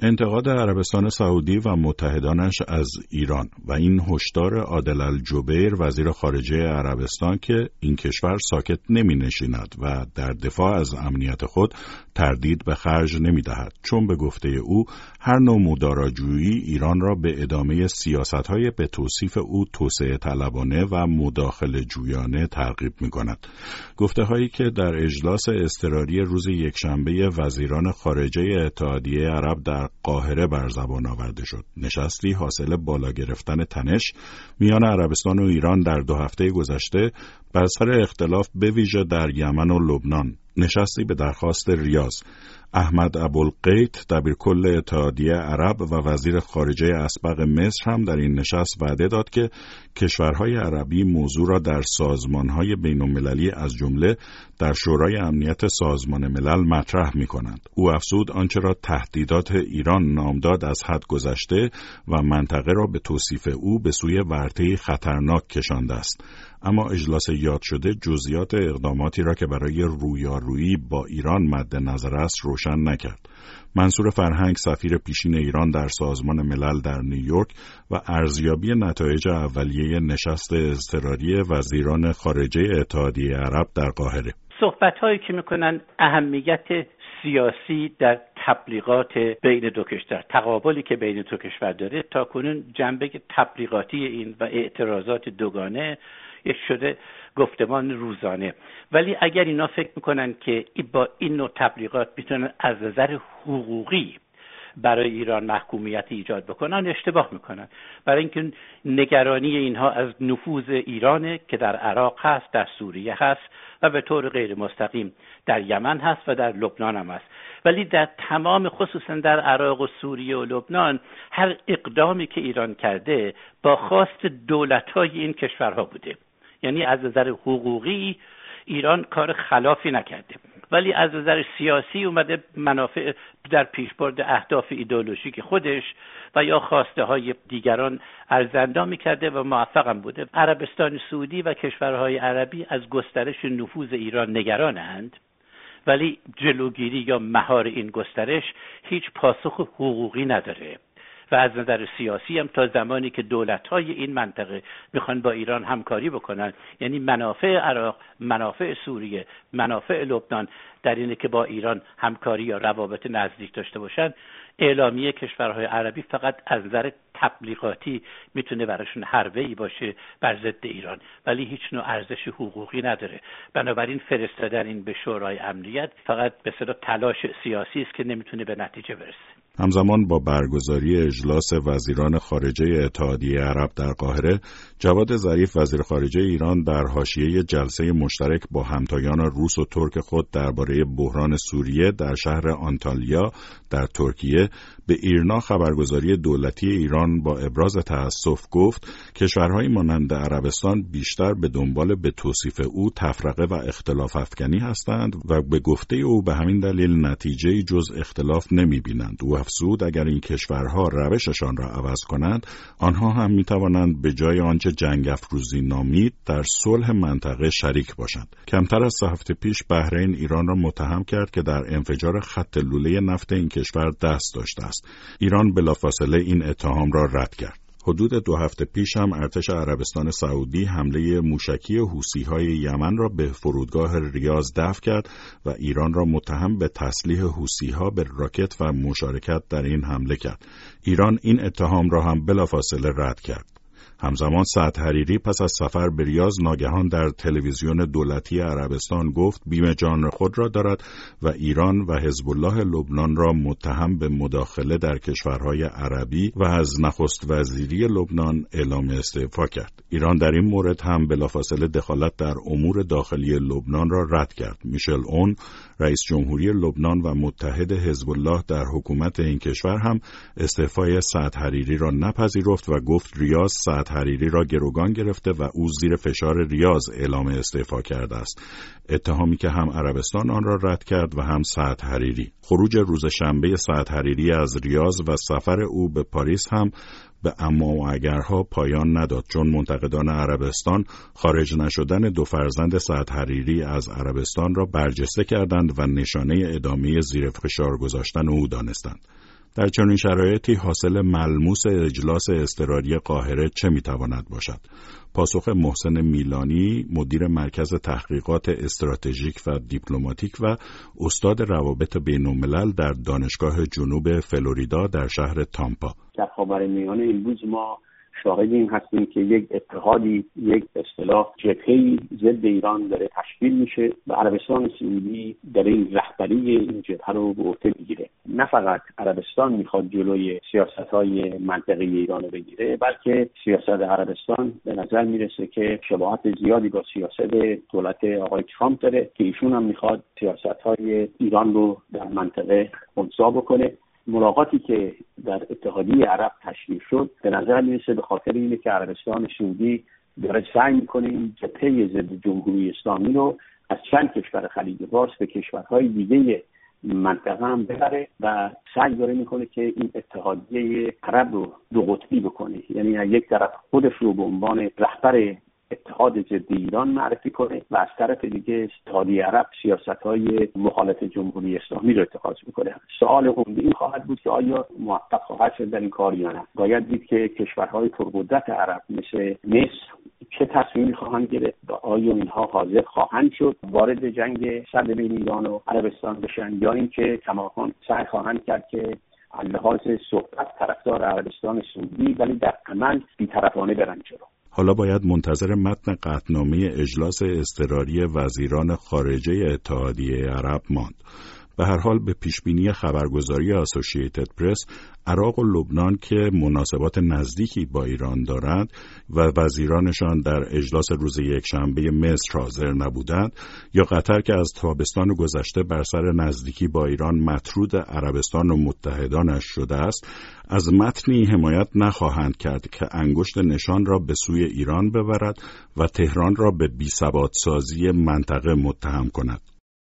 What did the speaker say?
انتقاد عربستان سعودی و متحدانش از ایران و این هشدار عادل الجبیر وزیر خارجه عربستان که این کشور ساکت نمی نشیند و در دفاع از امنیت خود تردید به خرج نمی دهد، چون به گفته او هر نوع مداراجویی ایران را به ادامه سیاست‌های به توصیف او توسعه طلبانه و مداخله جویانه ترغیب می کند. گفته هایی که در اجلاس اضطراری روز یکشنبه وزیران خارجه اتحادیه عرب در قاهره بر زبان آورده شد. نشستی حاصل بالا گرفتن تنش میان عربستان و ایران در 2 هفته گذشته بر سر اختلاف به ویژه در یمن و لبنان. نشستی به درخواست ریاض. احمد ابوالقیت دبیرکل اتحادیه عرب و وزیر خارجه اسبق مصر هم در این نشست وعده داد که کشورهای عربی موضوع را در سازمانهای بین‌المللی از جمله در شورای امنیت سازمان ملل مطرح می‌کنند. او افزود آنچه را تهدیدات ایران نامداد از حد گذشته و منطقه را به توصیف او به سوی ورطه‌ای خطرناک کشانده است. اما اجلاس یاد شده جزئیات اقداماتی را که برای رویارویی با ایران مد نظر است روشن نکرد. منصور فرهنگ سفیر پیشین ایران در سازمان ملل در نیویورک و ارزیابی نتایج اولیه نشست اضطراری وزیران خارجه اتحادیه عرب در قاهره. صحبت‌هایی که می‌کنن اهمیت سیاسی در تبلیغات بین دو کشور، تقابلی که بین دو کشور داره، تاکنون جنبه تبلیغاتی این و اعتراضات دوگانه شده گفتمان روزانه. ولی اگر اینا فکر میکنن که با این نوع تبلیغات میتونن از نظر حقوقی برای ایران محکومیت ایجاد بکنن، اشتباه میکنن. برای اینکه نگرانی اینها از نفوذ ایرانه که در عراق هست، در سوریه هست و به طور غیر مستقیم در یمن هست و در لبنان هم هست. ولی در تمام، خصوصا در عراق و سوریه و لبنان، هر اقدامی که ایران کرده با خواست دولت‌های این کشورها بوده. یعنی از نظر حقوقی ایران کار خلافی نکرده، ولی از نظر سیاسی اومده منافع در پیشبرد اهداف ایدئولوژیک خودش و یا خواسته های دیگران ارزندام می‌کرده و موفق هم بوده. عربستان سعودی و کشورهای عربی از گسترش نفوذ ایران نگرانند، ولی جلوگیری یا مهار این گسترش هیچ پاسخ حقوقی نداره. و از نظر سیاسی هم تا زمانی که دولت‌های این منطقه میخوان با ایران همکاری بکنن، یعنی منافع عراق، منافع سوریه، منافع لبنان در اینه که با ایران همکاری یا روابط نزدیک داشته باشن، اعلامیه کشورهای عربی فقط از نظر تبلیغاتی میتونه براشون حربه‌ای باشه بر ضد ایران، ولی هیچ نوع ارزش حقوقی نداره. بنابراین فرستادن این به شورای امنیت فقط به اصطلاح تلاش سیاسی است که نمیتونه به نتیجه برسه. همزمان با برگزاری اجلاس وزیران خارجه اتحادیه عرب در قاهره، جواد ظریف وزیر خارجه ایران در حاشیه جلسه مشترک با همتایان روس و ترک خود درباره بحران سوریه در شهر آنتالیا در ترکیه به ایرنا خبرگزاری دولتی ایران با ابراز تأسف گفت کشورهای مانند عربستان بیشتر به دنبال به توصیف او تفرقه و اختلاف افکنی هستند و به گفته او به همین دلیل نتیجه‌ای جز اختلاف نمی‌بینند. او افزود اگر این کشورها روششان را عوض کنند، آنها هم می‌توانند به جای آنچه جنگ افروزی نامید در صلح منطقه شریک باشند. کمتر از 3 هفته پیش بحرین ایران را متهم کرد که در انفجار خط لوله نفت این کشور دست داشته است. ایران بلافاصله این اتهام را رد کرد. حدود 2 هفته پیش هم ارتش عربستان سعودی حمله موشکی حوثی‌های یمن را به فرودگاه ریاض دفع کرد و ایران را متهم به تسلیح حوثی‌ها به راکت و مشارکت در این حمله کرد. ایران این اتهام را هم بلافاصله رد کرد. همزمان سعد حریری پس از سفر به ریاض ناگهان در تلویزیون دولتی عربستان گفت بیم جان خود را دارد و ایران و حزب الله لبنان را متهم به مداخله در کشورهای عربی و از نخست وزیری لبنان اعلام استعفا کرد. ایران در این مورد هم بلافاصله دخالت در امور داخلی لبنان را رد کرد. میشل اون رئیس جمهوری لبنان و متحد حزب الله در حکومت این کشور هم استعفای سعد حریری را نپذیرفت و گفت ریاض سعد حریری را گروگان گرفته و او زیر فشار ریاض اعلام استعفا کرده است. اتهامی که هم عربستان آن را رد کرد و هم سعد حریری. خروج روز شنبه سعد حریری از ریاض و سفر او به پاریس هم به اما و اگرها پایان نداد، چون منتقدان عربستان خارج نشدن 2 فرزند سعد حریری از عربستان را برجسته کردند و نشانه ادامه زیر فشار گذاشتن او دانستند. در چنین شرایطی حاصل ملموس اجلاس اضطراری قاهره چه میتواند باشد؟ پاسخ محسن میلانی، مدیر مرکز تحقیقات استراتژیک و دیپلماتیک و استاد روابط بین‌الملل در دانشگاه جنوب فلوریدا در شهر تامپا. در خاورمیانه امروز ما شاهد این هستیم که یک اتحادی، یک اصطلاح جبهه‌ای ضد ایران داره تشکیل میشه و عربستان سعودی در این رهبری این جبهه رو به عهده میگیره. نه فقط عربستان میخواد جلوی سیاست‌های منطقه‌ای ایران رو بگیره، بلکه سیاست عربستان به نظر میرسه که شباهت زیادی با سیاست دولت آقای ترامپ داره که ایشون هم میخواد سیاست‌های ایران رو در منطقه خنثی بکنه. ملاقاتی که در اتحادیه عرب تشکیل شد به نظر میرسه به خاطر اینه که عربستان سعودی داره سعی میکنه این جبهه ضد جمهوری اسلامی رو از چند کشور خلیج فارس به کشورهای دیگه منطقه هم ببره و سعی داره میکنه که این اتحادیه عرب رو دو قطبی بکنه، یعنی از یک طرف خودش رو به عنوان رهبر اتحاد ضد ایران معرفی کنه و از طرف دیگه اتحادیه عرب سیاست‌های مخالف جمهوری اسلامی رو اتخاذ میکنه. سوال عمده این خواهد بود که آیا موفق خواهد شد در این کار یا نه. باید دید که کشورهای پرقدرت عرب مثل مصر چه تصمیمی خواهند گرفت و آیا اینها حاضر خواهند شد وارد جنگ سرد بین ایران و عربستان بشن یا اینکه کماکان سعی خواهند کرد که از لحاظ صحبت طرفدار عربستان سعودی ولی در عمل بی‌طرفانه برن جلو. حالا باید منتظر متن قطعنامه اجلاس اضطراری وزیران خارجه اتحادیه عرب ماند. به هر حال به پیشبینی خبرگزاری اسوسییتد پرس، عراق و لبنان که مناسبات نزدیکی با ایران دارند و وزیرانشان در اجلاس روز یکشنبه مصر حاضر نبودند، یا قطر که از تابستان گذشته بر سر نزدیکی با ایران مطرود عربستان و متحدانش شده است، از متنی حمایت نخواهند کرد که انگشت نشان را به سوی ایران ببرد و تهران را به بی‌ثبات‌سازی منطقه متهم کند.